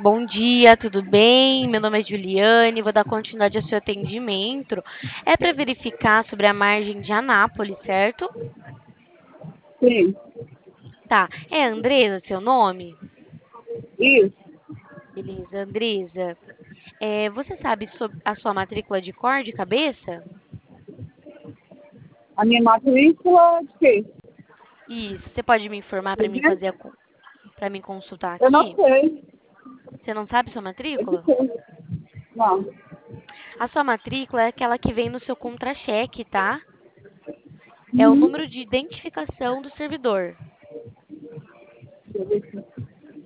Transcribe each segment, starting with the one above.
Bom dia, tudo bem? Meu nome é Juliane, vou dar continuidade ao seu atendimento. É para verificar sobre a margem de Anápolis, certo? Sim, Tá. É Andresa seu nome? isso. Beleza, Andresa. Você sabe sobre a sua matrícula de cor de cabeça? A minha matrícula de quê? Isso. Você pode me informar para mim Entendeu? fazer para mim consultar Eu não aqui? sei. Você não sabe sua Eu não matrícula? sei. Não. A sua matrícula é aquela que vem no seu contra-cheque, tá? É o Uhum. número de identificação do servidor. Deixa eu ver aqui.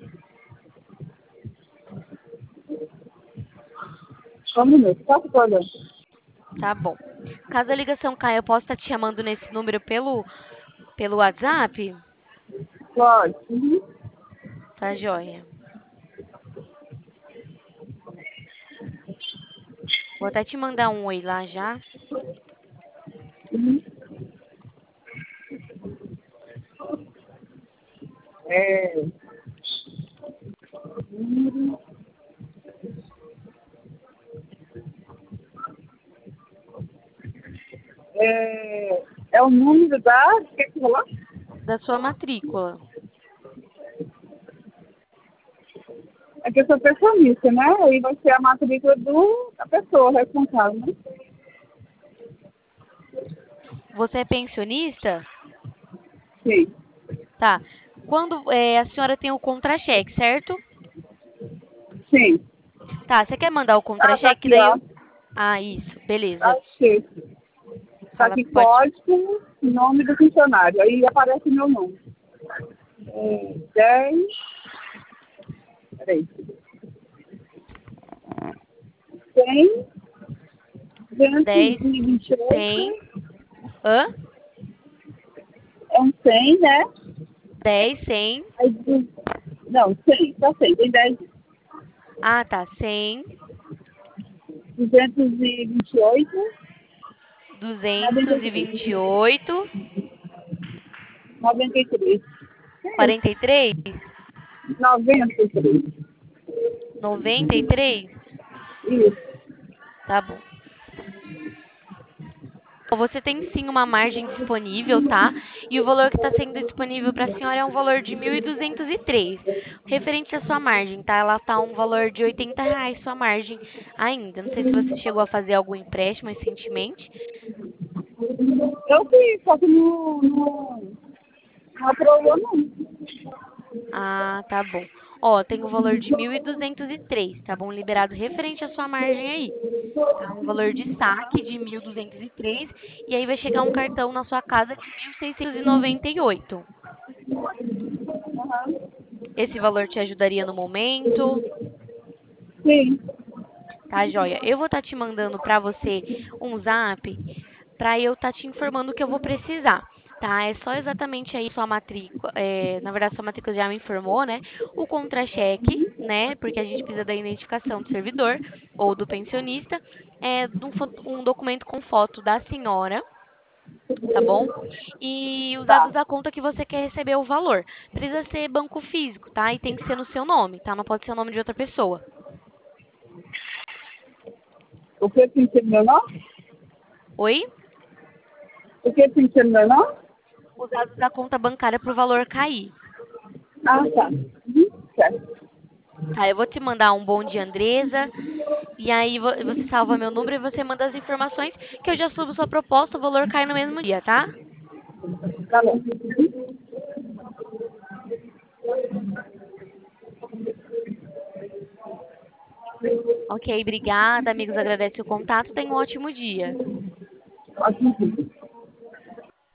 Só um minuto. Posso olhar? Tá bom. Caso a ligação caia, eu posso estar te chamando nesse número pelo WhatsApp? Pode. Uhum. Tá, joia. Vou até te mandar um oi lá já. Uhum. É, número, é o número da... O que você falou? Da sua matrícula. É que eu sou pensionista, né? Aí vai ser a matrícula da pessoa responsável, né? Você é pensionista? Sim. Tá. Quando a senhora tem o contra-cheque, certo? Sim. Tá, você quer mandar o Ah, tá contra-cheque? aqui, Daí ó. eu... Ah, isso. Beleza. Achei. Tá Fala, aqui pode... código, nome do funcionário. Aí aparece meu nome. 10, peraí, 100, 10, 228, 100... Hã? é um 100, né? 10, 100... Aí, não, 100, só 100. Tem 10, Ah, tá. 100, 228, duzentos e 93, vinte e oito, 93. É isso, 43, 93. 93. Isso. Tá bom. Você tem sim uma margem disponível, tá? E o valor que está sendo disponível para a senhora é um valor de 1.203. Referente à sua margem, tá? Ela tá um valor de R$ 80 sua margem ainda. Não sei se você chegou a fazer algum empréstimo recentemente. Eu vi, só que não aprovou, não. Ah, tá bom. Ó, tem o valor de 1.203, tá bom? Liberado referente à sua margem aí. Tá? Um valor de saque de 1.203 e aí vai chegar um cartão na sua casa de 1.698. Aham. Esse valor te ajudaria no momento? Sim. Tá, joia? Eu vou estar te mandando para você um zap para eu estar te informando o que eu vou precisar. Tá, é só exatamente aí sua matrícula. Na verdade, sua matrícula já me informou, né? O contra-cheque, né? Porque a gente precisa da identificação do servidor ou do pensionista. Um documento com foto da senhora, tá bom? E os dados Tá. da conta que você quer receber o valor. Precisa ser banco físico, tá? E tem que ser no seu nome, tá? Não pode ser o nome de outra pessoa. O que tem que ser meu nome? Oi? O que tem que ser meu nome? Os dados da conta bancária para o valor cair. Ah, tá. Uhum. Certo. Tá, eu vou te mandar um bom dia, Andresa. E aí você salva meu número e você manda as informações que eu já subo sua proposta, o valor cai no mesmo dia, tá? Tá bom. Ok, obrigada, amigos. Agradece o contato. Tenha um ótimo dia. Ótimo.